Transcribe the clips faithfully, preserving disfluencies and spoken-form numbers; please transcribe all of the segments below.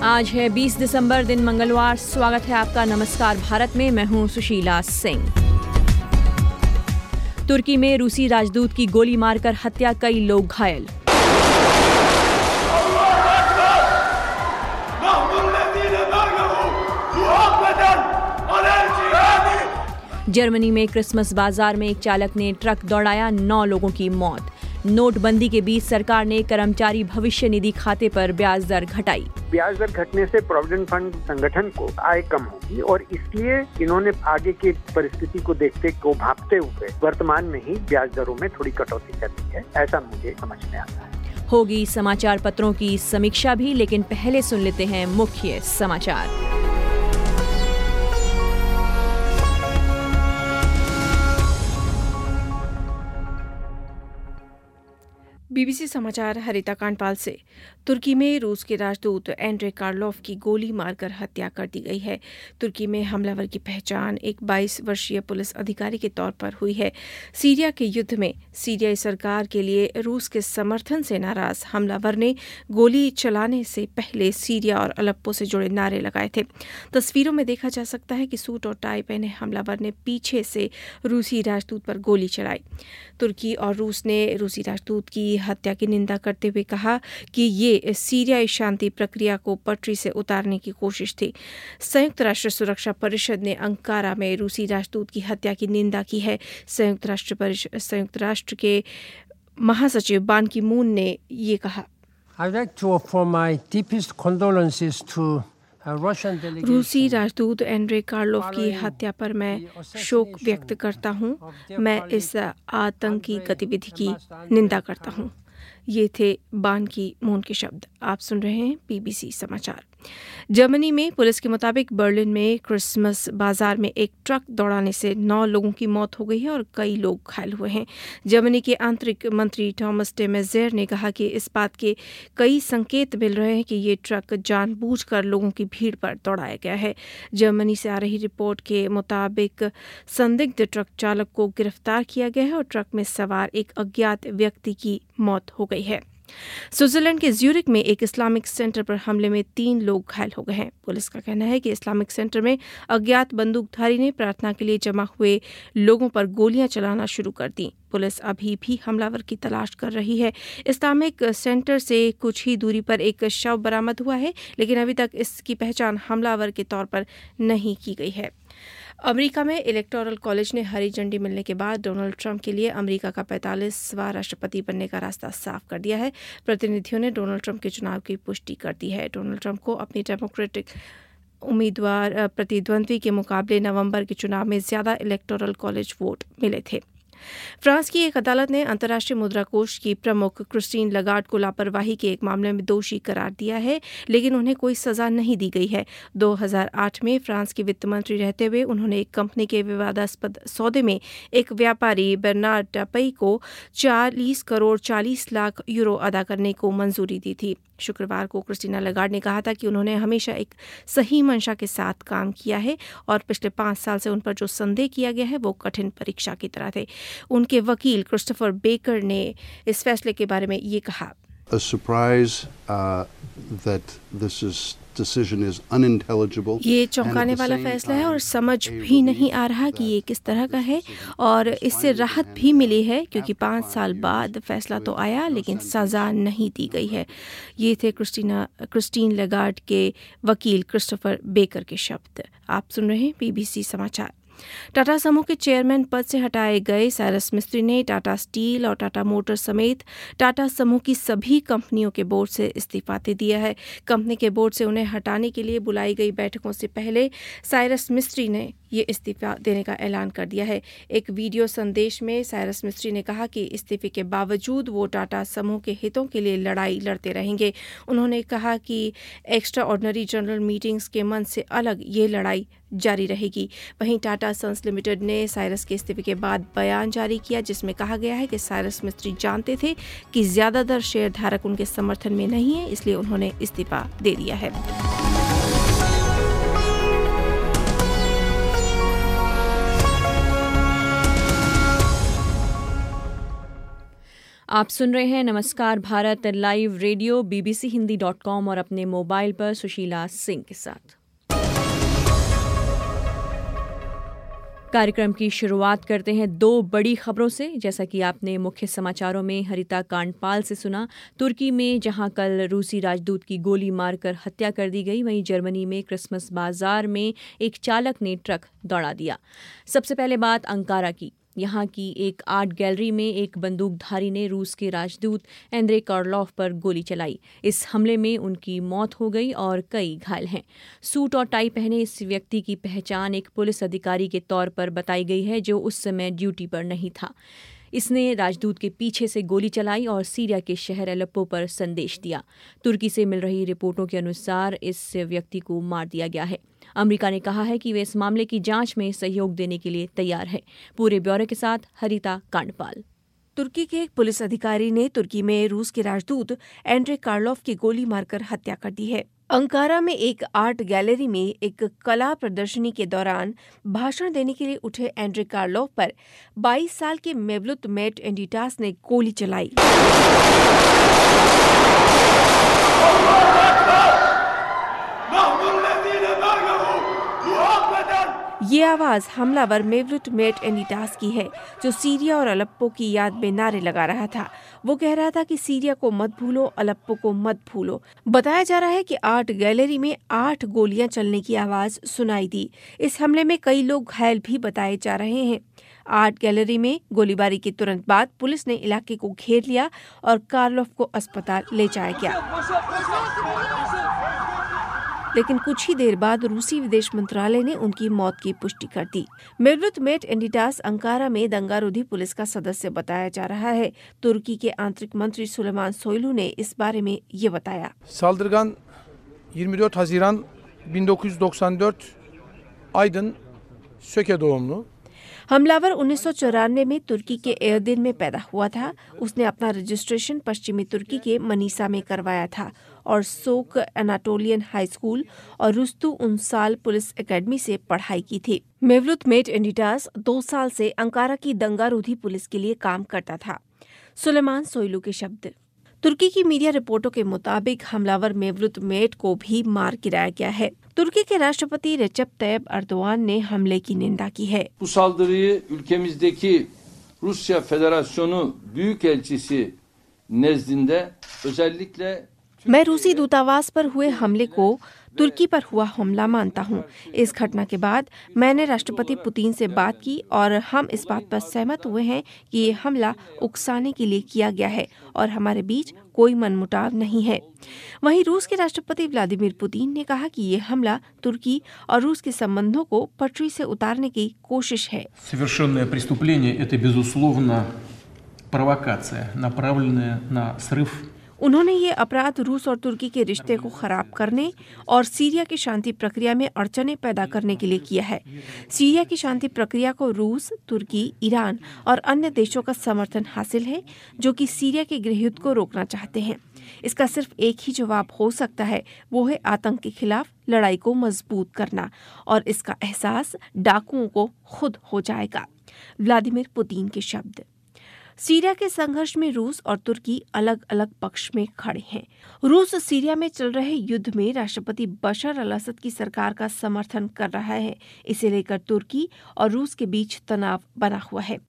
आज है बीस दिसंबर, दिन मंगलवार। स्वागत है आपका नमस्कार भारत में। मैं हूं सुशीला सिंह। तुर्की में रूसी राजदूत की गोली मारकर हत्या, कई लोग घायल। जर्मनी में क्रिसमस बाजार में एक चालक ने ट्रक दौड़ाया, नौ लोगों की मौत। नोटबंदी के बीच सरकार ने कर्मचारी भविष्य निधि खाते पर ब्याज दर घटाई। ब्याज दर घटने से प्रोविडेंट फंड संगठन को आय कम होगी और इसलिए इन्होंने आगे की परिस्थिति को देखते को भांपते हुए वर्तमान में ही ब्याज दरों में थोड़ी कटौती कर दी है, ऐसा मुझे समझ में आता है। होगी समाचार पत्रों की समीक्षा भी, लेकिन पहले सुन लेते हैं मुख्य समाचार। बीबीसी समाचार हरिता कांडपाल से। तुर्की में रूस के राजदूत एंड्रे कार्लोफ की गोली मारकर हत्या कर दी गई है। तुर्की में हमलावर की पहचान एक बाईस वर्षीय पुलिस अधिकारी के तौर पर हुई है। सीरिया के युद्ध में सीरियाई सरकार के लिए रूस के समर्थन से नाराज हमलावर ने गोली चलाने से पहले सीरिया और अलेप्पो से जुड़े नारे लगाए थे। तस्वीरों में देखा जा सकता है कि सूट और टाई पहने हमलावर ने पीछे से रूसी राजदूत पर गोली चलाई। तुर्की और रूस ने रूसी राजदूत की हत्या की निंदा करते हुए कहा कि ये सीरियाई शांति प्रक्रिया को पटरी से उतारने की कोशिश थी। संयुक्त राष्ट्र सुरक्षा परिषद ने अंकारा में रूसी राजदूत की हत्या की निंदा की है। संयुक्त राष्ट्र परिषद संयुक्त राष्ट्र के महासचिव बान की मून ने ये कहा, I'd like to offer my deepest condolences to रूसी राजदूत एंड्रे कार्लोफ की हत्या पर मैं शोक व्यक्त करता हूं। मैं इस आतंकी गतिविधि की निंदा करता हूं। ये थे बान की मून के शब्द। आप सुन रहे हैं बीबीसी समाचार। जर्मनी में पुलिस के मुताबिक बर्लिन में क्रिसमस बाजार में एक ट्रक दौड़ाने से नौ लोगों की मौत हो गई है और कई लोग घायल हुए हैं। जर्मनी के आंतरिक मंत्री थॉमस डे मेज़ेर ने कहा कि इस बात के कई संकेत मिल रहे हैं कि ये ट्रक जानबूझकर लोगों की भीड़ पर दौड़ाया गया है। जर्मनी से आ रही रिपोर्ट के मुताबिक संदिग्ध ट्रक चालक को गिरफ्तार किया गया है और ट्रक में सवार एक अज्ञात व्यक्ति की मौत हो गई है। स्विट्जरलैंड के ज्यूरिक में एक इस्लामिक सेंटर पर हमले में तीन लोग घायल हो गए हैं। पुलिस का कहना है कि इस्लामिक सेंटर में अज्ञात बंदूकधारी ने प्रार्थना के लिए जमा हुए लोगों पर गोलियां चलाना शुरू कर दी। पुलिस अभी भी हमलावर की तलाश कर रही है। इस्लामिक सेंटर से कुछ ही दूरी पर एक शव बरामद हुआ है, लेकिन अभी तक इसकी पहचान हमलावर के तौर पर नहीं की गई है। अमेरिका में इलेक्टोरल कॉलेज ने हरी झंडी मिलने के बाद डोनाल्ड ट्रंप के लिए अमेरिका का पैंतालीसवां राष्ट्रपति बनने का रास्ता साफ कर दिया है। प्रतिनिधियों ने डोनाल्ड ट्रंप के चुनाव की पुष्टि कर दी है। डोनाल्ड ट्रंप को अपनी डेमोक्रेटिक उम्मीदवार प्रतिद्वंद्वी के मुकाबले नवंबर के चुनाव में ज्यादा इलेक्टोरल कॉलेज वोट मिले थे। फ्रांस की एक अदालत ने अंतर्राष्ट्रीय मुद्रा कोष की प्रमुख क्रिस्टीन लगार्ड को लापरवाही के एक मामले में दोषी करार दिया है, लेकिन उन्हें कोई सजा नहीं दी गई है। दो हज़ार आठ में फ्रांस की वित्त मंत्री रहते हुए उन्होंने एक कंपनी के विवादास्पद सौदे में एक व्यापारी बर्नार्ड टापई को चालीस करोड़ चालीस लाख यूरो अदा करने को मंजूरी दी थी। शुक्रवार को क्रिस्टीना लगार्ड ने कहा था कि उन्होंने हमेशा एक सही मंशा के साथ काम किया है और पिछले पाँच साल से उन पर जो संदेह किया गया है वो कठिन परीक्षा की तरह थे। उनके वकील क्रिस्टोफर बेकर ने इस फैसले के बारे में ये कहा, A surprise uh, that this is decision is unintelligible. ये चौंकाने वाला फैसला है और समझ भी नहीं आ रहा कि ये किस तरह का है, और इससे राहत भी मिली है क्योंकि पाँच साल बाद फैसला तो आया लेकिन सजा नहीं दी गई है। ये थे क्रिस्टीना क्रिस्टीन लगार्ड के वकील क्रिस्टोफर बेकर के शब्द। आप सुन रहे हैं बीबीसी समाचार। टाटा समूह के चेयरमैन पद से हटाए गए साइरस मिस्त्री ने टाटा स्टील और टाटा मोटर समेत टाटा समूह की सभी कंपनियों के बोर्ड से इस्तीफा दे दिया है। कंपनी के बोर्ड से उन्हें हटाने के लिए बुलाई गई बैठकों से पहले साइरस मिस्त्री ने ये इस्तीफा देने का ऐलान कर दिया है। एक वीडियो संदेश में साइरस मिस्त्री ने कहा कि इस्तीफे के बावजूद वो टाटा समूह के हितों के लिए लड़ाई लड़ते रहेंगे। उन्होंने कहा कि एक्स्ट्रा ऑर्डिनरी जनरल मीटिंग्स के मन से अलग ये लड़ाई जारी रहेगी। वहीं टाटा सन्स लिमिटेड ने साइरस के इस्तीफे के बाद बयान जारी किया जिसमें कहा गया है कि साइरस मिस्त्री जानते थे कि ज्यादातर शेयर धारक उनके समर्थन में नहीं है, इसलिए उन्होंने इस्तीफा दे दिया है। आप सुन रहे हैं नमस्कार Bharat live radio BBC Hindi dot com और अपने मोबाइल पर सुशीला सिंह के साथ। कार्यक्रम की शुरुआत करते हैं दो बड़ी खबरों से। जैसा कि आपने मुख्य समाचारों में हरिता कांडपाल से सुना, तुर्की में जहां कल रूसी राजदूत की गोली मारकर हत्या कर दी गई, वहीं जर्मनी में क्रिसमस बाजार में एक चालक ने ट्रक दौड़ा दिया। सबसे पहले बात अंकारा की। यहाँ की एक आर्ट गैलरी में एक बंदूकधारी ने रूस के राजदूत एंड्रे कार्लोफ पर गोली चलाई। इस हमले में उनकी मौत हो गई और कई घायल हैं। सूट और टाई पहने इस व्यक्ति की पहचान एक पुलिस अधिकारी के तौर पर बताई गई है, जो उस समय ड्यूटी पर नहीं था। इसने राजदूत के पीछे से गोली चलाई और सीरिया के शहर अलेप्पो पर संदेश दिया। तुर्की से मिल रही रिपोर्टों के अनुसार इस व्यक्ति को मार दिया गया है। अमेरिका ने कहा है कि वे इस मामले की जांच में सहयोग देने के लिए तैयार है। पूरे ब्यौरे के साथ हरिता कांडपाल। तुर्की के एक पुलिस अधिकारी ने तुर्की में रूस के राजदूत एंड्रे कार्लोफ की गोली मारकर हत्या कर दी है। अंकारा में एक आर्ट गैलरी में एक कला प्रदर्शनी के दौरान भाषण देने के लिए उठे एंड्रे कार्लोफ पर बाईस साल के मेवलुत मेट एंडिटास ने गोली चलाई। ये आवाज हमलावर मेवलुत मेट एंडिटास की है, जो सीरिया और अलेप्पो की याद में नारे लगा रहा था। वो कह रहा था कि सीरिया को मत भूलो, अलेप्पो को मत भूलो। बताया जा रहा है कि आर्ट गैलरी में आठ गोलियां चलने की आवाज सुनाई दी। इस हमले में कई लोग घायल भी बताए जा रहे हैं। आर्ट गैलरी में गोलीबारी के तुरंत बाद पुलिस ने इलाके को घेर लिया और कार्लोफ को अस्पताल ले जाया गया, लेकिन कुछ ही देर बाद रूसी विदेश मंत्रालय ने उनकी मौत की पुष्टि कर दी। मेवलुत मेट एंडिटास अंकारा में दंगारोधी पुलिस का सदस्य बताया जा रहा है। तुर्की के आंतरिक मंत्री सुलेमान सोयलू ने इस बारे में ये बताया। Saldırgan yirmi dört Haziran bin dokuz yüz doksan dört Aydın Söke doğumlu। हमलावर उन्नीस सौ चौरानवे में तुर्की के एर्दिन में पैदा हुआ था। उसने अपना रजिस्ट्रेशन पश्चिमी तुर्की के मनीसा में करवाया था और सोक एनाटोलियन हाई स्कूल और रुस्तु उनसाल पुलिस एकेडमी से पढ़ाई की थी। मेवलुत मेट एंडिटास दो साल से अंकारा की दंगारोधी पुलिस के लिए काम करता था। सुलेमान सोयलू के शब्द। तुर्की की मीडिया रिपोर्टों के मुताबिक हमलावर मेवलुत मेट को भी मार गिराया गया है। तुर्की के राष्ट्रपति रेचेप तैयप अर्दोआन ने हमले की निंदा की है। Bu saldırıyı ülkemizdeki Rusya Federasyonu Büyükelçisi nezdinde özellikle मैं रूसी दूतावास पर हुए हमले को तुर्की पर हुआ हमला मानता हूं। इस घटना के बाद मैंने राष्ट्रपति पुतिन से बात की और हम इस बात पर सहमत हुए हैं कि ये हमला उकसाने के लिए किया गया है और हमारे बीच कोई मनमुटाव नहीं है। वहीं रूस के राष्ट्रपति व्लादिमीर पुतिन ने कहा कि ये हमला तुर्की और रूस के संबंधों को पटरी से उतारने की कोशिश है। Совершенное преступление – это безусловно провокация, направленная на срыв। उन्होंने ये अपराध रूस और तुर्की के रिश्ते को खराब करने और सीरिया की शांति प्रक्रिया में अड़चनें पैदा करने के लिए किया है। सीरिया की शांति प्रक्रिया को रूस, तुर्की, ईरान और अन्य देशों का समर्थन हासिल है, जो कि सीरिया के गृहयुद्ध को रोकना चाहते हैं। इसका सिर्फ एक ही जवाब हो सकता है, वो है आतंक के खिलाफ लड़ाई को मजबूत करना, और इसका एहसास डाकुओं को खुद हो जाएगा। व्लादिमीर पुतिन के शब्द। सीरिया के संघर्ष में रूस और तुर्की अलग अलग पक्ष में खड़े हैं। रूस सीरिया में चल रहे युद्ध में राष्ट्रपति बशर अल असद की सरकार का समर्थन कर रहा है। इसे लेकर तुर्की और रूस के बीच तनाव बना हुआ है।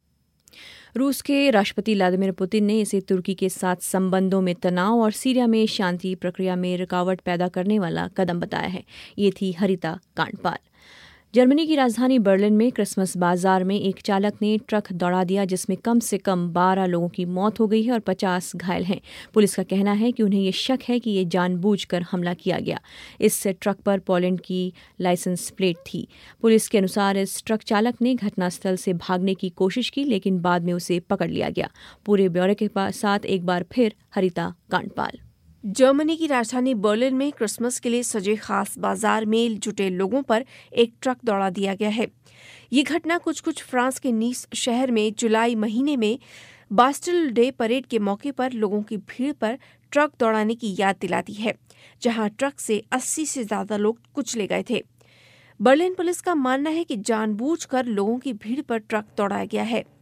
रूस के राष्ट्रपति व्लादिमीर पुतिन ने इसे तुर्की के साथ संबंधों में तनाव और सीरिया में शांति प्रक्रिया में रुकावट पैदा करने वाला कदम बताया है। ये थी हरिता कांडपाल। जर्मनी की राजधानी बर्लिन में क्रिसमस बाजार में एक चालक ने ट्रक दौड़ा दिया, जिसमें कम से कम बारह लोगों की मौत हो गई है और पचास घायल हैं। पुलिस का कहना है कि उन्हें ये शक है कि ये जानबूझकर हमला किया गया। इस ट्रक पर पोलैंड की लाइसेंस प्लेट थी। पुलिस के अनुसार इस ट्रक चालक ने घटनास्थल से भागने की कोशिश की, लेकिन बाद में उसे पकड़ लिया गया। पूरे ब्यौरे के साथ एक बार फिर हरिता कांडपाल। जर्मनी की राजधानी बर्लिन में क्रिसमस के लिए सजे खास बाजार में जुटे लोगों पर एक ट्रक दौड़ा दिया गया है। ये घटना कुछ कुछ फ्रांस के नीस शहर में जुलाई महीने में बास्टिल डे परेड के मौके पर लोगों की भीड़ पर ट्रक दौड़ाने की याद दिलाती है, जहां ट्रक से अस्सी से ज्यादा लोग कुचले गए थे। बर्लिन पुलिस का मानना है कि जानबूझकर लोगों की भीड़ पर ट्रक दौड़ाया गया है।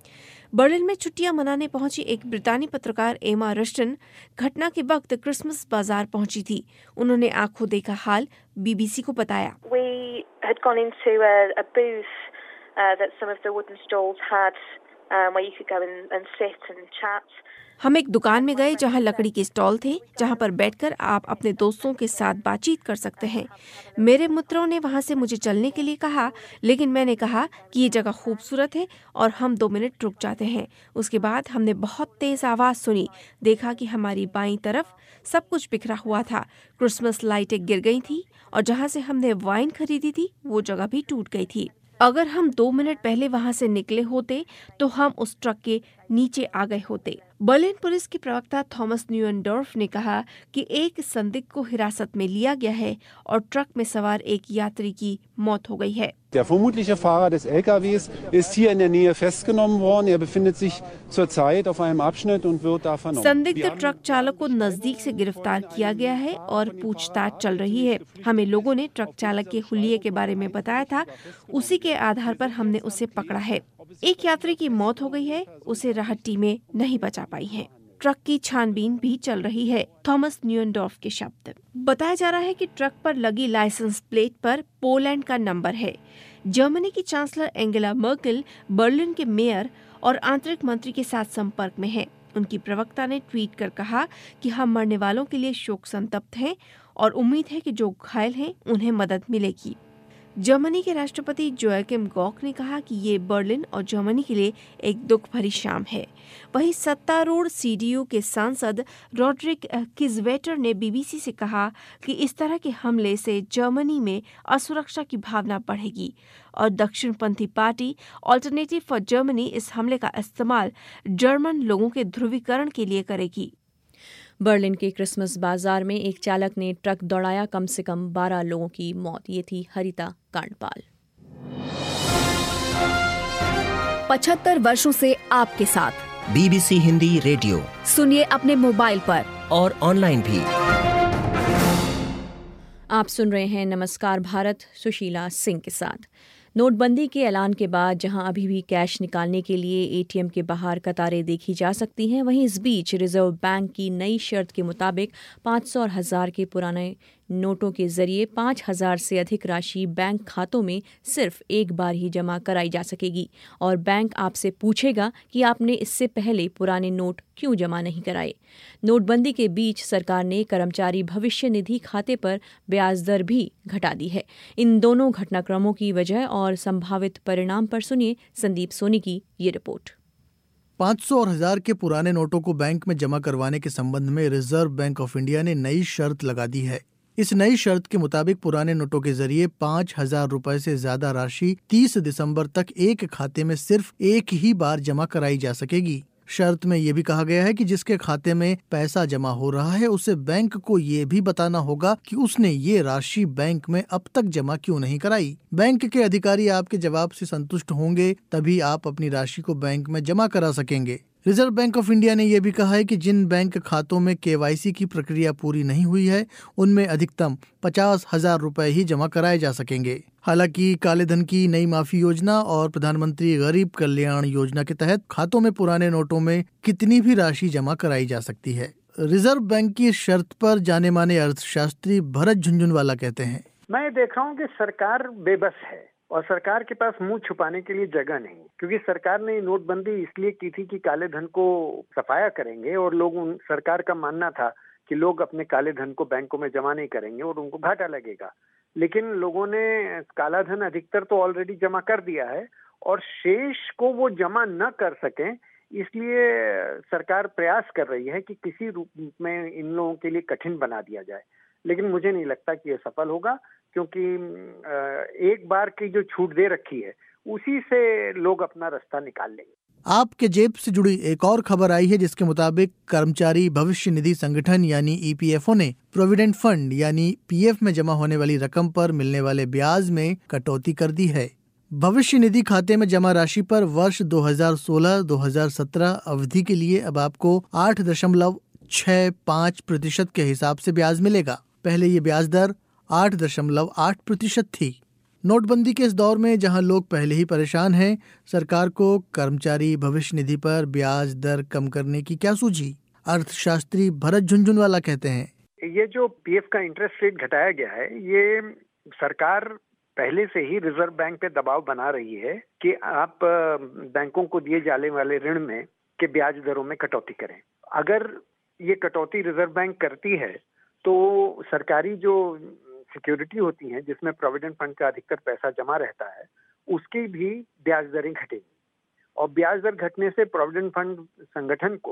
बर्लिन में छुट्टियां मनाने पहुंची एक ब्रितानी पत्रकार एमा रस्टन घटना के वक्त क्रिसमस बाजार पहुंची थी। उन्होंने आंखों देखा हाल बीबीसी को बताया। We had gone into a, a booth uh, that some of the wooden stalls had, um, where you could go and, and sit and chat. हम एक दुकान में गए जहां लकड़ी के स्टॉल थे, जहां पर बैठकर आप अपने दोस्तों के साथ बातचीत कर सकते हैं। मेरे मित्रों ने वहां से मुझे चलने के लिए कहा, लेकिन मैंने कहा कि ये जगह खूबसूरत है और हम दो मिनट रुक जाते हैं। उसके बाद हमने बहुत तेज आवाज सुनी, देखा कि हमारी बाईं तरफ सब कुछ बिखरा हुआ था। क्रिसमस लाइटें गिर गई थी और जहां से हमने वाइन खरीदी थी वो जगह भी टूट गई थी। अगर हम दो मिनट पहले वहां से निकले होते तो हम उस ट्रक के नीचे आ गए होते। बर्लिन पुलिस के प्रवक्ता थॉमस न्यूएंडोर्फ ने कहा कि एक संदिग्ध को हिरासत में लिया गया है और ट्रक में सवार एक यात्री की मौत हो गई है। Der vermutliche Fahrer des L K Ws ist hier in der Nähe festgenommen worden. Er befindet sich zurzeit auf einem Abschnitt und wird da vernommen. संदिग्ध ट्रक चालक को नजदीक से गिरफ्तार किया गया है और पूछताछ चल रही है। हमें लोगों ने ट्रक चालक के हुलिये के बारे में बताया था, उसी के आधार पर हमने उसे पकड़ा है। एक यात्री की मौत हो गई है, उसे राहत टीमें नहीं बचा पाई हैं। ट्रक की छानबीन भी चल रही है। थॉमस न्यूएंडोर्फ के शब्द। बताया जा रहा है कि ट्रक पर लगी लाइसेंस प्लेट पर पोलैंड का नंबर है। जर्मनी की चांसलर एंगेला मर्केल बर्लिन के मेयर और आंतरिक मंत्री के साथ संपर्क में है। उनकी प्रवक्ता ने ट्वीट कर कहा कि हम मरने वालों के लिए शोक संतप्त हैं और उम्मीद है कि जो घायल हैं उन्हें मदद मिलेगी। जर्मनी के राष्ट्रपति जोआकिम गॉक ने कहा कि ये बर्लिन और जर्मनी के लिए एक दुख भरी शाम है। वहीं सत्तारूढ़ सीडीयू के सांसद रॉड्रिक किज़वेटर ने बीबीसी से कहा कि इस तरह के हमले से जर्मनी में असुरक्षा की भावना बढ़ेगी और दक्षिणपंथी पार्टी ऑल्टरनेटिव फॉर जर्मनी इस हमले का इस्तेमाल जर्मन लोगों के ध्रुवीकरण के लिए करेगी। बर्लिन के क्रिसमस बाजार में एक चालक ने ट्रक दौड़ाया, कम से कम बारह लोगों की मौत। ये थी हरिता कांडपाल। पचहत्तर वर्षों से आपके साथ बीबीसी हिंदी रेडियो सुनिए अपने मोबाइल पर और ऑनलाइन भी। आप सुन रहे हैं नमस्कार भारत, सुशीला सिंह के साथ। नोटबंदी के ऐलान के बाद जहां अभी भी कैश निकालने के लिए एटीएम के बाहर कतारें देखी जा सकती हैं, वहीं इस बीच रिजर्व बैंक की नई शर्त के मुताबिक पाँच सौ और हज़ार के पुराने नोटों के जरिए पाँच हज़ार से अधिक राशि बैंक खातों में सिर्फ एक बार ही जमा कराई जा सकेगी और बैंक आपसे पूछेगा कि आपने इससे पहले पुराने नोट क्यों जमा नहीं कराए। नोटबंदी के बीच सरकार ने कर्मचारी भविष्य निधि खाते पर ब्याज दर भी घटा दी है। इन दोनों घटनाक्रमों की वजह और संभावित परिणाम पर सुनिए संदीप सोनी की ये रिपोर्ट। पाँच सौ और हजार के पुराने नोटों को बैंक में जमा करवाने के संबंध में रिजर्व बैंक ऑफ इंडिया ने नई शर्त लगा दी है। इस नई शर्त के मुताबिक पुराने नोटों के जरिए पाँच हजार रूपए से ज्यादा राशि तीस दिसंबर तक एक खाते में सिर्फ एक ही बार जमा कराई जा सकेगी। शर्त में ये भी कहा गया है कि जिसके खाते में पैसा जमा हो रहा है उसे बैंक को ये भी बताना होगा कि उसने ये राशि बैंक में अब तक जमा क्यों नहीं कराई। बैंक के अधिकारी आपके जवाब से संतुष्ट होंगे तभी आप अपनी राशि को बैंक में जमा करा सकेंगे। रिजर्व बैंक ऑफ इंडिया ने यह भी कहा है कि जिन बैंक खातों में केवाईसी की प्रक्रिया पूरी नहीं हुई है उनमें अधिकतम पचास हजार रुपए ही जमा कराए जा सकेंगे। हालांकि काले धन की नई माफी योजना और प्रधानमंत्री गरीब कल्याण योजना के तहत खातों में पुराने नोटों में कितनी भी राशि जमा कराई जा सकती है। रिजर्व बैंक की शर्त पर जाने माने अर्थशास्त्री भरत झुंझुनवाला कहते हैं, मैं देख रहा हूँ कि सरकार बेबस है और सरकार के पास मुंह छुपाने के लिए जगह नहीं, क्योंकि सरकार ने नोटबंदी इसलिए की थी कि काले धन को सफाया करेंगे और लोग उन सरकार का मानना था कि लोग अपने काले धन को बैंकों में जमा नहीं करेंगे और उनको घाटा लगेगा। लेकिन लोगों ने काला धन अधिकतर तो ऑलरेडी जमा कर दिया है और शेष को वो जमा न कर सकें, इसलिए सरकार प्रयास कर रही है कि किसी रूप में इन लोगों के लिए कठिन बना दिया जाए। लेकिन मुझे नहीं लगता कि ये सफल होगा, क्योंकि एक बार की जो छूट दे रखी है उसी से लोग अपना रास्ता निकाल लेंगे। आपके जेब से जुड़ी एक और खबर आई है जिसके मुताबिक कर्मचारी भविष्य निधि संगठन यानी ई पी एफ ओ ने प्रोविडेंट फंड यानी पी एफ में जमा होने वाली रकम पर मिलने वाले ब्याज में कटौती कर दी है। भविष्य निधि खाते में जमा राशि पर वर्ष दो हज़ार सोलह दो हज़ार सत्रह अवधि के लिए अब आपको आठ दशमलव छह पाँच प्रतिशत के हिसाब से ब्याज मिलेगा। पहले ये ब्याज दर आठ दशमलव आठ प्रतिशत थी। नोटबंदी के इस दौर में जहां लोग पहले ही परेशान हैं, सरकार को कर्मचारी भविष्य निधि पर ब्याज दर कम करने की क्या सूझी? अर्थशास्त्री भरत झुनझुनवाला कहते हैं, ये जो पीएफ का इंटरेस्ट रेट घटाया गया है, ये सरकार पहले से ही रिजर्व बैंक पे दबाव बना रही है कि आप बैंकों को दिए जाने वाले ऋण में के ब्याज दरों में कटौती करें। अगर ये कटौती रिजर्व बैंक करती है तो सरकारी जो सिक्योरिटी होती हैं, जिसमें प्रोविडेंट फंड का अधिकतर पैसा जमा रहता है, उसकी भी ब्याज दरें घटेंगी और ब्याज दर घटने से प्रोविडेंट फंड संगठन को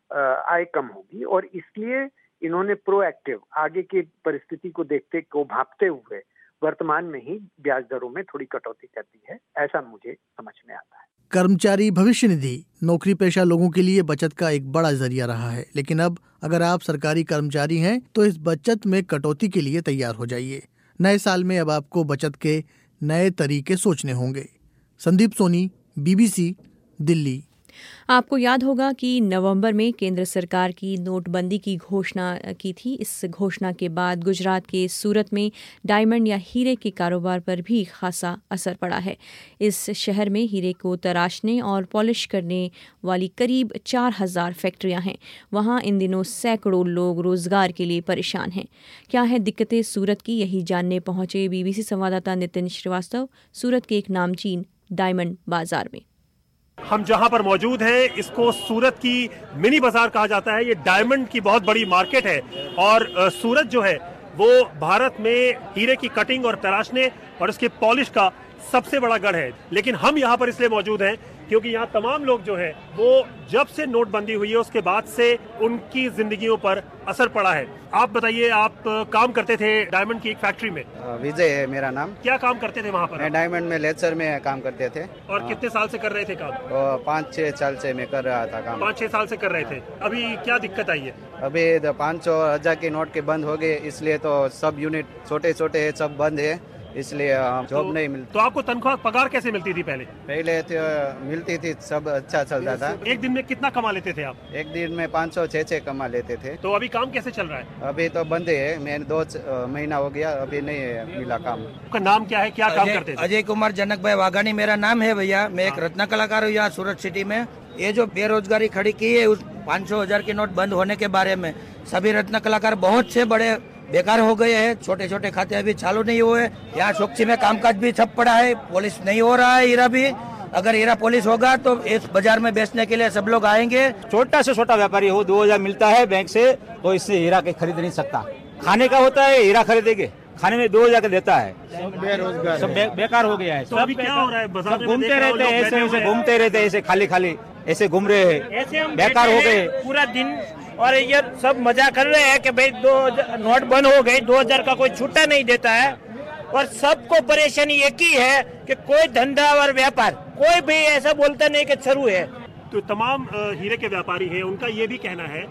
आय कम होगी और इसलिए इन्होंने प्रोएक्टिव आगे की परिस्थिति को देखते को भांपते हुए वर्तमान में ही ब्याज दरों में थोड़ी कटौती कर दी है, ऐसा मुझे समझ में आता है। कर्मचारी भविष्य निधि नौकरी पेशा लोगों के लिए बचत का एक बड़ा जरिया रहा है, लेकिन अब अगर आप सरकारी कर्मचारी हैं तो इस बचत में कटौती के लिए तैयार हो जाइए। नए साल में अब आपको बचत के नए तरीके सोचने होंगे। संदीप सोनी, बीबीसी, दिल्ली। आपको याद होगा कि नवंबर में केंद्र सरकार की नोटबंदी की घोषणा की थी। इस घोषणा के बाद गुजरात के सूरत में डायमंड या हीरे के कारोबार पर भी खासा असर पड़ा है। इस शहर में हीरे को तराशने और पॉलिश करने वाली करीब चार हजार फैक्ट्रियां हैं। वहां इन दिनों सैकड़ों लोग रोजगार के लिए परेशान हैं। क्या है दिक्कतें सूरत की, यही जानने पहुंचे बीबीसी संवाददाता नितिन श्रीवास्तव सूरत के एक नामचीन डायमंड बाजार में। हम जहां पर मौजूद हैं, इसको सूरत की मिनी बाजार कहा जाता है। ये डायमंड की बहुत बड़ी मार्केट है और सूरत जो है वो भारत में हीरे की कटिंग और तराशने और उसके पॉलिश का सबसे बड़ा गढ़ है। लेकिन हम यहाँ पर इसलिए मौजूद हैं क्योंकि यहाँ तमाम लोग जो है वो जब से नोटबंदी हुई है उसके बाद से उनकी जिंदगियों पर असर पड़ा है। आप बताइए, आप काम करते थे डायमंड की एक फैक्ट्री में। विजय है मेरा नाम। क्या काम करते थे वहाँ पर? मैं डायमंड में लेजर में काम करते थे। और आ, कितने साल से कर रहे थे काम? पाँच छह साल से मैं कर रहा था काम। पाँच छह साल से कर रहे थे। अभी क्या दिक्कत आई है? अभी पाँच सौ हजार के नोट के बंद हो गए, इसलिए तो सब यूनिट छोटे छोटे है, सब बंद है, इसलिए जॉब तो, नहीं मिलती। तो आपको तनख्वाह पगार कैसे मिलती थी पहले? पहले तो मिलती थी, सब अच्छा चलता था। एक दिन में कितना कमा लेते थे आप? एक दिन में पाँच सौ छह छह कमा लेते थे। तो अभी काम कैसे चल रहा है? अभी तो बंद है, मैं दो महीना हो गया, अभी नहीं मिला काम। आपका नाम क्या है, क्या काम करते थे? अजय कुमार जनक भाई वाघानी मेरा नाम है भैया। मैं एक रत्न कलाकार हूँ यहाँ सूरत सिटी में। ये जो बेरोजगारी खड़ी की है उस पाँच सौ हजार के नोट बंद होने के बारे में सभी रत्न कलाकार बहुत से बड़े बेकार हो गए हैं। छोटे छोटे खाते अभी चालू नहीं हुए। यहाँ सोक्सी में कामकाज भी ठप पड़ा है, पॉलिश नहीं हो रहा है हीरा भी। अगर हीरा पॉलिश होगा तो इस बाजार में बेचने के लिए सब लोग आएंगे। छोटा से छोटा व्यापारी हो, दो हजार मिलता है बैंक से, तो इससे हीरा के खरीद नहीं सकता। खाने का होता है, हीरा खरीदेंगे, खाने में दो हजार का देता है। बेरोजगार सब बे, बेकार हो गया है। तो अभी क्या हो रहा है? बाजार में घूमते रहते हैं, ऐसे ऐसे घूमते रहते हैं, ऐसे खाली खाली ऐसे घूम रहे हैं, बेकार हो गए पूरा दिन। और ये सब मजा कर रहे हैं कि भाई दो नोट बंद हो गए, दो हजार का कोई छूटा नहीं देता है। और सबको परेशानी एक ही है कि कोई धंधा और व्यापार कोई भी ऐसा बोलता नहीं कि शुरू है। तो तमाम हीरे के व्यापारी हैं, उनका ये भी कहना है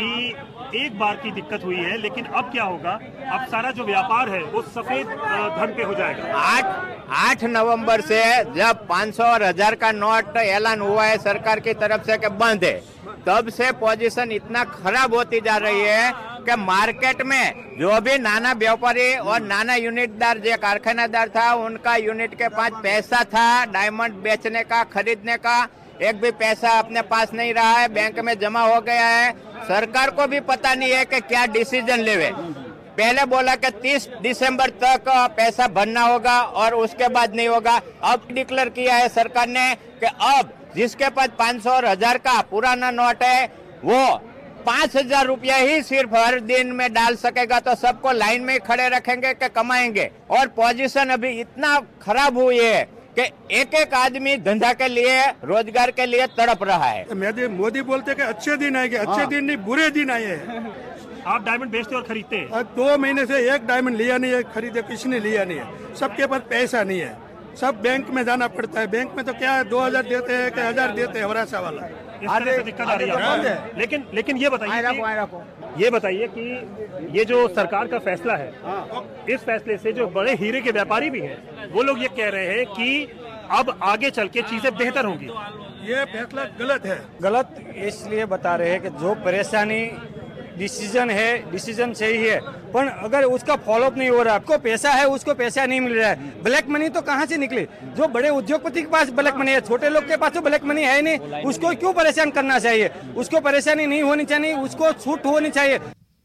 कि एक बार की दिक्कत हुई है, लेकिन अब क्या होगा, अब सारा जो व्यापार है वो सफेद धन पे हो जाएगा। आठ आठ नवंबर से जब पाँच सौ और हजार का नोट ऐलान हुआ है सरकार की तरफ से कि बंद है, तब से पोजीशन इतना खराब होती जा रही है कि मार्केट में जो भी नाना व्यापारी और नाना यूनिटदार जो कारखानादार था, उनका यूनिट के पास पैसा था डायमंड बेचने का, खरीदने का, एक भी पैसा अपने पास नहीं रहा है, बैंक में जमा हो गया है। सरकार को भी पता नहीं है कि क्या डिसीजन लेवे। पहले बोला कि तीस दिसंबर तक पैसा भरना होगा और उसके बाद नहीं होगा। अब डिक्लेयर किया है सरकार ने कि अब जिसके पास पाँच सौ और हजार का पुराना नोट है वो पाँच हजार रुपया ही सिर्फ हर दिन में डाल सकेगा, तो सबको लाइन में खड़े रखेंगे कि कमाएंगे। और पोजीशन अभी इतना खराब हुई है कि एक एक आदमी धंधा के लिए, रोजगार के लिए तड़प रहा है। मोदी बोलते कि अच्छे दिन आएंगे, अच्छे हाँ। दिन नहीं बुरे दिन आए हैं। आप डायमंड बेचते और खरीदते हैं? दो महीने से एक डायमंड लिया नहीं है, खरीदे किसी ने लिया नहीं है। सबके पास पैसा नहीं है, सब बैंक में जाना पड़ता है। बैंक में तो क्या है, दो हजार देते हैं कि हजार देते हैं, वरासा वाला। इस तरह से दिक्कत आ रही है। लेकिन लेकिन ये बताइए ये बताइए कि ये जो सरकार का फैसला है, इस फैसले से जो बड़े हीरे के व्यापारी भी हैं, वो लोग ये कह रहे हैं कि अब आगे चल के चीजें बेहतर होंगी। ये फैसला गलत है। गलत इसलिए बता रहे हैं कि जो परेशानी डिसीजन है, डिसीजन सही है, पर अगर उसका फॉलोअप नहीं हो रहा, आपको पैसा है उसको पैसा नहीं मिल रहा है, ब्लैक मनी तो कहाँ से निकले? जो बड़े उद्योगपति के पास ब्लैक मनी है, छोटे लोग के पास तो ब्लैक मनी है नहीं, उसको क्यों परेशान करना चाहिए? उसको परेशानी नहीं होनी चाहिए, उसको छूट होनी चाहिए।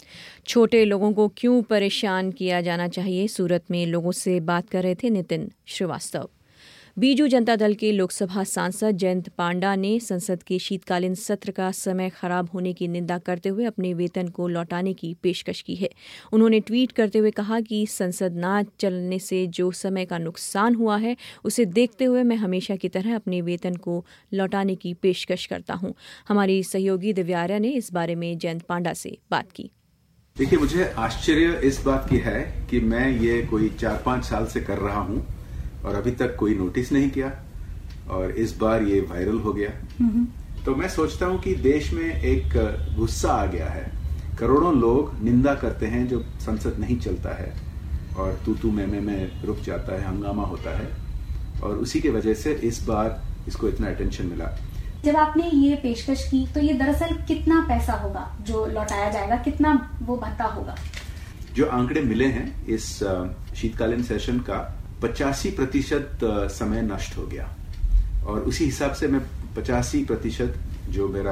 छोटे लोगों को क्यों परेशान किया जाना चाहिए? सूरत में लोगों से बात कर रहे थे नितिन श्रीवास्तव। बीजू जनता दल के लोकसभा सांसद जयंत पांडा ने संसद के शीतकालीन सत्र का समय खराब होने की निंदा करते हुए अपने वेतन को लौटाने की पेशकश की है। उन्होंने ट्वीट करते हुए कहा कि संसद न चलने से जो समय का नुकसान हुआ है उसे देखते हुए मैं हमेशा की तरह अपने वेतन को लौटाने की पेशकश करता हूं। हमारी सहयोगी दिव्यार्या ने इस बारे में जयंत पांडा से बात की। देखिए, मुझे आश्चर्य इस बात की है कि मैं ये कोई चार पांच साल से कर रहा हूं और अभी तक कोई नोटिस नहीं किया और इस बार ये वायरल हो गया। तो मैं सोचता हूं कि देश में एक गुस्सा आ गया है। करोड़ों लोग निंदा करते हैं जब संसद नहीं चलता है और तू तू मैं मैं में रुक जाता है, हंगामा होता है, और उसी की वजह से इस बार इसको इतना अटेंशन मिला। जब आपने ये पेशकश की तो ये दरअसल कितना पैसा होगा जो लौटाया जाएगा, कितना वो भत्ता होगा? जो आंकड़े मिले हैं इस शीतकालीन सेशन का पचासी प्रतिशत समय नष्ट हो गया और उसी हिसाब से मैं पचासी प्रतिशत जो मेरा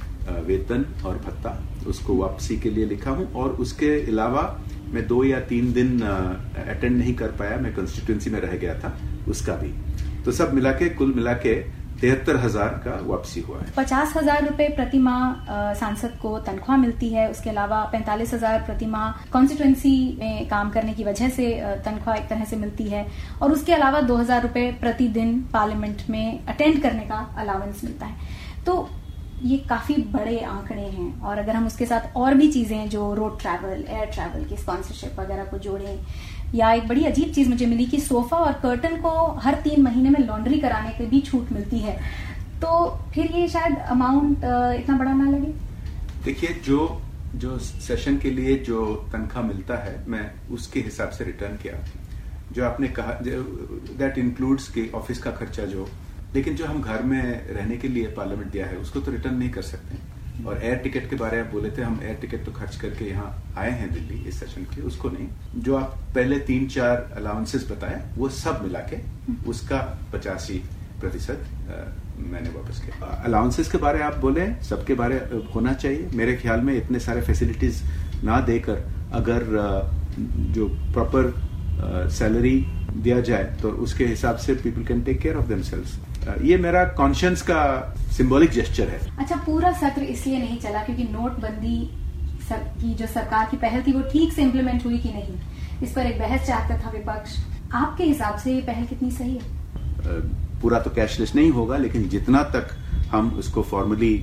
वेतन और भत्ता उसको वापसी के लिए लिखा हूं, और उसके अलावा मैं दो या तीन दिन अटेंड नहीं कर पाया, मैं कंस्टिट्यूएंसी में रह गया था, उसका भी। तो सब मिला के कुल मिला के तिहत्तर हजार का वापसी हुआ है। पचास हजार रूपए प्रति माह सांसद को तनख्वाह मिलती है, उसके अलावा पैंतालीस हजार प्रति माह कॉन्स्टिट्यूएंसी में काम करने की वजह से तनख्वाह एक तरह से मिलती है, और उसके अलावा दो हजार रूपए प्रतिदिन पार्लियामेंट में अटेंड करने का अलाउंस मिलता है। तो ये काफी बड़े आंकड़े हैं, और अगर हम उसके साथ और भी चीजें जो रोड ट्रैवल, एयर ट्रैवल की स्पॉन्सरशिप वगैरह को जोड़ें, या एक बड़ी अजीब चीज मुझे मिली कि सोफा और कर्टन को हर तीन महीने में लॉन्ड्री कराने की भी छूट मिलती है, तो फिर ये शायद अमाउंट इतना बड़ा ना लगे। देखिए, जो जो सेशन के लिए जो तनख्वाह मिलता है मैं उसके हिसाब से रिटर्न किया। जो आपने कहा दैट इंक्लूड्स के ऑफिस का खर्चा, जो लेकिन जो हम घर में रहने के लिए पार्लियामेंट दिया है उसको तो रिटर्न नहीं कर सकते। और एयर टिकट के बारे में बोले थे, हम एयर टिकट तो खर्च करके यहाँ आए हैं दिल्ली इस सेशन के लिए, उसको नहीं। जो आप पहले तीन चार अलाउंसेस बताए वो सब मिला के उसका पचासी प्रतिशत मैंने वापस किया। अलाउंसेस के बारे आप बोले, सबके बारे होना चाहिए मेरे ख्याल में। इतने सारे फैसिलिटीज ना देकर अगर जो प्रॉपर सैलरी दिया जाए तो उसके हिसाब से people can take care of themselves. ये मेरा कॉन्शियंस का सिंबॉलिक जेस्चर है। अच्छा, पूरा सत्र इसलिए नहीं चला क्योंकि नोटबंदी सर, की जो सरकार की पहल थी वो ठीक से इम्प्लीमेंट हुई कि नहीं, इस पर एक बहस चाहता था विपक्ष। आपके हिसाब से ये पहल कितनी सही है? पूरा तो कैशलेस नहीं होगा, लेकिन जितना तक हम उसको फॉर्मली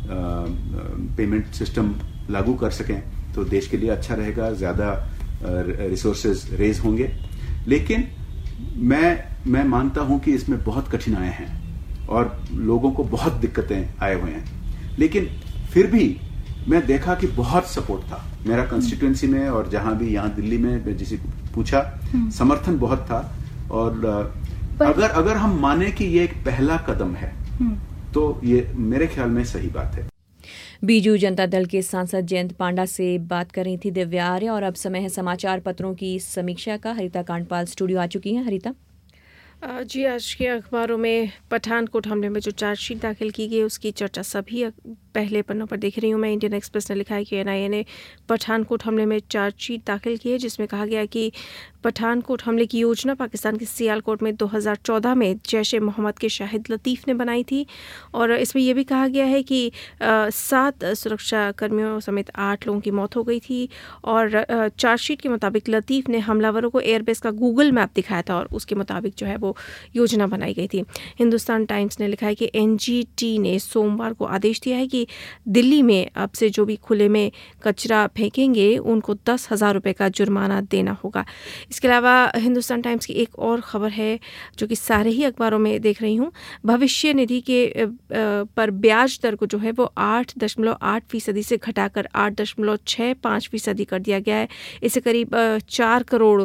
पेमेंट सिस्टम लागू कर सकें तो देश के लिए अच्छा रहेगा, ज्यादा रिसोर्सेज रेज होंगे। लेकिन मैं मैं मानता हूं कि इसमें बहुत कठिनाइयां हैं और लोगों को बहुत दिक्कतें आए हुए हैं, लेकिन फिर भी मैं देखा कि बहुत सपोर्ट था मेरा कंस्टिट्यूएंसी में, और जहां भी यहाँ दिल्ली में जिसे पूछा समर्थन बहुत था। और अगर अगर हम माने कि ये एक पहला कदम है तो ये मेरे ख्याल में सही बात है। बीजू जनता दल के सांसद जयंत पांडा से बात कर रही थी दिव्या आर्य। और अब समय है समाचार पत्रों की समीक्षा का। हरिता कांडपाल स्टूडियो आ चुकी हैं। हरिता जी, आज के अखबारों में पठानकोट हमले में जो चार्जशीट दाखिल की गई उसकी चर्चा सभी पहले पन्नों पर देख रही हूँ मैं। इंडियन एक्सप्रेस ने लिखा है कि एनआईए ने पठानकोट हमले में चार्जशीट दाखिल की है, जिसमें कहा गया कि पठानकोट हमले की योजना पाकिस्तान के सियालकोट में दो हज़ार चौदह में जैश ए मोहम्मद के शाहिद लतीफ़ ने बनाई थी। और इसमें यह भी कहा गया है कि सात सुरक्षा कर्मियों समेत आठ लोगों की मौत हो गई थी। और चार्जशीट के मुताबिक लतीफ़ ने हमलावरों को एयरबेस का गूगल मैप दिखाया था और उसके मुताबिक जो है वो योजना बनाई गई थी। हिंदुस्तान टाइम्स ने लिखा है कि एनजीटी ने सोमवार को आदेश दिया है कि दिल्ली में अब से जो भी खुले में कचरा फेंकेंगे उनको दस हज़ार रुपये का जुर्माना देना होगा। इसके अलावा हिंदुस्तान टाइम्स की एक और ख़बर है जो कि सारे ही अखबारों में देख रही हूँ। भविष्य निधि के पर ब्याज दर को जो है वो आठ दशमलव आठ फीसदी से घटाकर आठ दशमलव छः पाँच फीसदी कर दिया गया है। इससे करीब चार करोड़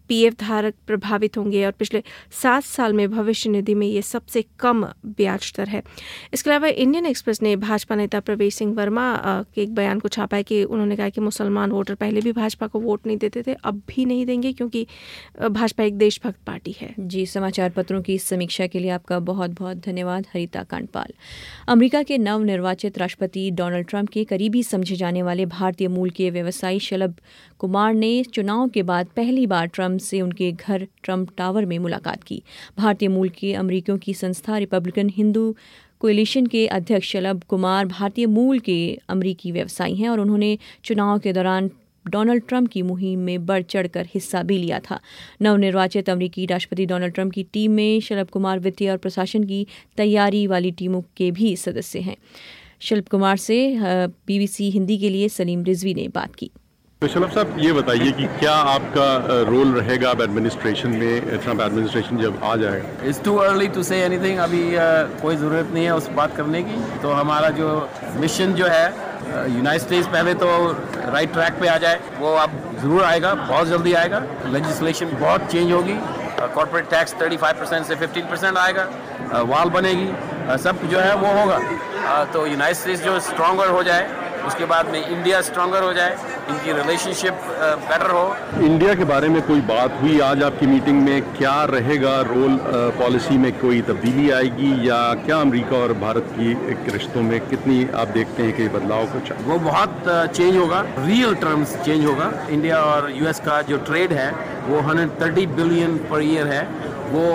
पीएफ धारक प्रभावित होंगे और पिछले सात साल में भविष्य निधि में ये सबसे कम ब्याज दर है। इसके अलावा इंडियन एक्सप्रेस ने भाजपा नेता प्रवेश सिंह वर्मा के एक बयान को छापा है कि उन्होंने कहा कि मुसलमान वोटर पहले भी भाजपा को वोट नहीं देते थे, अब भी नहीं देंगे क्योंकि भाजपा एक देशभक्त पार्टी है। जी, समाचार पत्रों की इस समीक्षा के लिए आपका बहुत बहुत धन्यवाद हरिता कांडपाल। अमेरिका के नवनिर्वाचित राष्ट्रपति डोनाल्ड ट्रंप के करीबी समझे जाने वाले भारतीय मूल के व्यवसायी शलभ कुमार ने चुनाव के बाद पहली बार ट्रंप से उनके घर ट्रंप टावर में मुलाकात की। भारतीय मूल के अमेरिकियों की संस्था रिपब्लिकन हिंदू कोएलिशन के अध्यक्ष शलभ कुमार भारतीय मूल के अमेरिकी व्यवसायी हैं और उन्होंने चुनाव के दौरान डोनाल्ड ट्रंप की मुहिम में बढ़ चढ़कर हिस्सा भी लिया था। नवनिर्वाचित अमेरिकी राष्ट्रपति डोनाल्ड ट्रंप की टीम में शलभ कुमार वित्तीय और प्रशासन की तैयारी वाली टीमों के भी सदस्य हैं। शलभ कुमार से बीबीसी हिंदी के लिए सलीम रिजवी ने बात की। तो शलभ साहब, ये बताइए कि क्या आपका रोल रहेगा अब एडमिनिस्ट्रेशन में, ट्रंप एडमिनिस्ट्रेशन जब आ जाएगा? It's too early to say anything, अभी uh, कोई ज़रूरत नहीं है उस बात करने की। तो हमारा जो मिशन जो है यूनाइटेड uh, स्टेट्स पहले तो राइट ट्रैक पे आ जाए, वो अब ज़रूर आएगा, बहुत जल्दी आएगा। लेजिस्लेशन बहुत चेंज होगी, कॉर्पोरेट टैक्स पैंतीस परसेंट से पंद्रह परसेंट आएगा, वॉल uh, बनेगी, uh, सब जो है वो होगा। uh, तो यूनाइटेड स्टेट्स जो स्ट्रॉन्गर हो जाए, उसके बाद में इंडिया स्ट्रॉन्गर हो जाए, इनकी रिलेशनशिप बेटर हो। इंडिया के बारे में कोई बात हुई आज आपकी मीटिंग में? क्या रहेगा रोल, पॉलिसी में कोई तब्दीली आएगी या क्या अमेरिका और भारत की एक रिश्तों में कितनी आप देखते हैं कि बदलाव कुछ? वो बहुत चेंज होगा, रियल टर्म्स चेंज होगा। इंडिया और यूएस का जो ट्रेड है वो एक सौ तीस बिलियन पर ईयर है। वो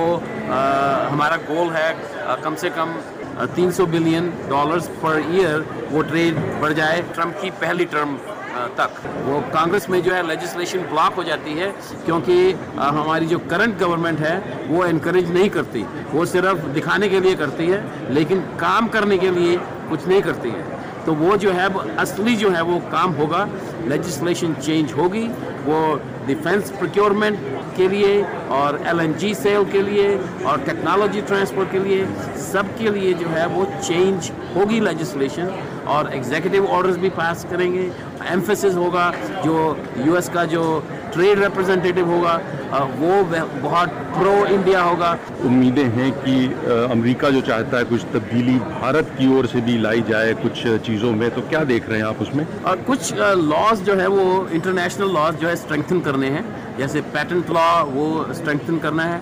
आ, हमारा गोल है आ, कम से कम तीन सौ बिलियन डॉलर्स पर ईयर वो ट्रेड बढ़ जाए ट्रंप की पहली टर्म तक। वो कांग्रेस में जो है लेजिस्लेशन ब्लॉक हो जाती है क्योंकि हमारी जो करंट गवर्नमेंट है वो एनकरेज नहीं करती, वो सिर्फ दिखाने के लिए करती है लेकिन काम करने के लिए कुछ नहीं करती है। तो वो जो है वो असली जो है वो काम होगा, लेजिस्लेशन चेंज होगी, वो डिफेंस प्रोक्योरमेंट के लिए और एलएनजी सेल के लिए और टेक्नोलॉजी ट्रांसफर के लिए, सब के लिए जो है वो चेंज होगी लेजिस्लेशन। और एग्जीक्यूटिव ऑर्डर्स भी पास करेंगे, एम्फेसिस होगा, जो यूएस का जो ट्रेड रिप्रेजेंटेटिव होगा वो बहुत प्रो इंडिया होगा। उम्मीदें हैं कि अमेरिका जो चाहता है कुछ तब्दीली भारत की ओर से भी लाई जाए कुछ चीज़ों में, तो क्या देख रहे हैं आप उसमें? और कुछ लॉज जो है वो इंटरनेशनल लॉज जो है स्ट्रेंथन करने हैं, जैसे पेटेंट लॉ वो स्ट्रेंथन करना है।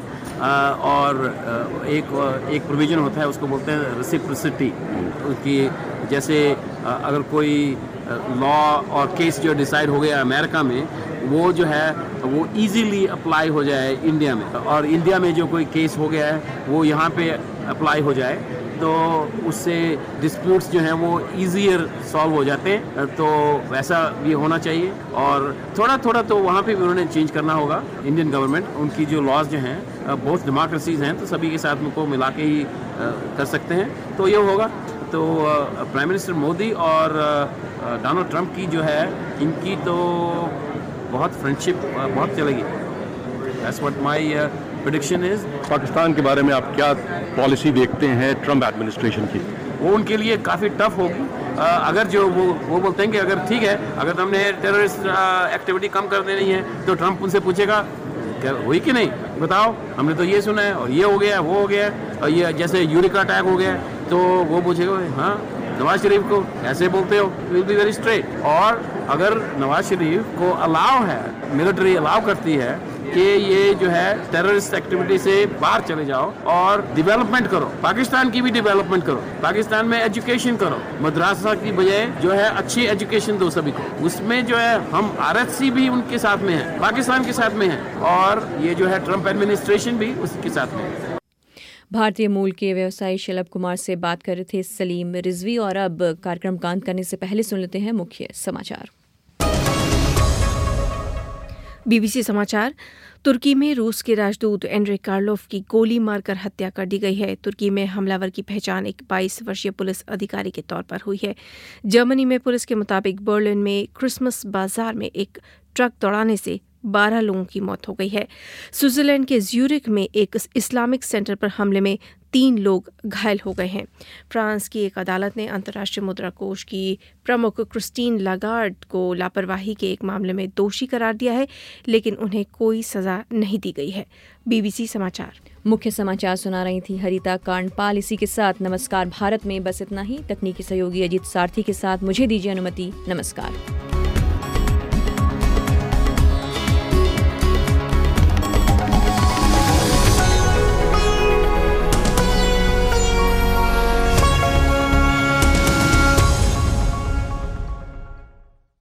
और एक एक प्रोविजन होता है उसको बोलते हैं रेसिप्रोसिटी, कि जैसे अगर कोई लॉ और केस जो डिसाइड हो गया अमेरिका में, वो जो है वो इजीली अप्लाई हो जाए इंडिया में, और इंडिया में जो कोई केस हो गया है वो यहाँ पे अप्लाई हो जाए, तो उससे डिस्प्यूट्स जो हैं वो ईजियर सॉल्व हो जाते हैं। तो वैसा भी होना चाहिए। और थोड़ा थोड़ा तो वहाँ पे भी उन्होंने चेंज करना होगा। इंडियन गवर्नमेंट उनकी जो लॉज जो हैं, बहुत डेमोक्रेसीज हैं तो सभी के साथ उनको मिला के ही कर सकते हैं, तो ये होगा। तो प्राइम मिनिस्टर मोदी और डोनाल्ड ट्रंप की जो है इनकी तो बहुत फ्रेंडशिप बहुत चलेगी। That's what my prediction is. Pakistan के बारे में आप क्या पॉलिसी देखते हैं ट्रंप एडमिनिस्ट्रेशन की? वो उनके लिए काफ़ी टफ होगी। अगर जो वो वो बोलते हैं कि अगर ठीक है, अगर हमने टेररिस्ट एक्टिविटी कम कर देनी है, तो ट्रंप उनसे पूछेगा क्या हुई कि नहीं, बताओ, हमने तो ये सुना है और ये हो गया वो हो गया, और ये जैसे यूरिका अटैक हो गया, तो वो पूछेगा हाँ नवाज शरीफ को ऐसे बोलते हो, विल बी वेरी स्ट्रेट। और अगर नवाज शरीफ को अलाउ है, मिलिट्री अलाउ करती है कि ये जो है टेररिस्ट एक्टिविटी से बाहर चले जाओ और डेवलपमेंट करो, पाकिस्तान की भी डेवलपमेंट करो, पाकिस्तान में एजुकेशन करो, मदरसा की बजाय जो है अच्छी एजुकेशन दो सभी को, उसमें जो है हम आरएचसी भी उनके साथ में है, पाकिस्तान के साथ में है, और ये जो है ट्रंप एडमिनिस्ट्रेशन भी उसके साथ में है। भारतीय मूल के व्यवसायी शलभ कुमार से बात कर रहे थे सलीम रिजवी। और अब कार्यक्रम का अंत करने से पहले सुन लेते हैं मुख्य समाचार। बीबीसी समाचार। तुर्की में रूस के राजदूत एंड्रे कार्लोफ की गोली मारकर हत्या कर दी गई है। तुर्की में हमलावर की पहचान एक बाईस वर्षीय पुलिस अधिकारी के तौर पर हुई है। जर्मनी में पुलिस के मुताबिक बर्लिन में क्रिसमस बाजार में एक ट्रक दौड़ाने से बारह लोगों की मौत हो गई है। स्विट्जरलैंड के ज्यूरिख में एक इस्लामिक सेंटर पर हमले में तीन लोग घायल हो गए हैं। फ्रांस की एक अदालत ने अंतर्राष्ट्रीय मुद्रा कोष की प्रमुख क्रिस्टीन लागार्ड को लापरवाही के एक मामले में दोषी करार दिया है, लेकिन उन्हें कोई सजा नहीं दी गई है। बीबीसी समाचार मुख्य समाचार सुना रही थी हरिता कांडपाल। इसी के साथ नमस्कार भारत में बस इतना ही। तकनीकी सहयोगी अजीत सारथी के साथ मुझे दीजिए अनुमति। नमस्कार।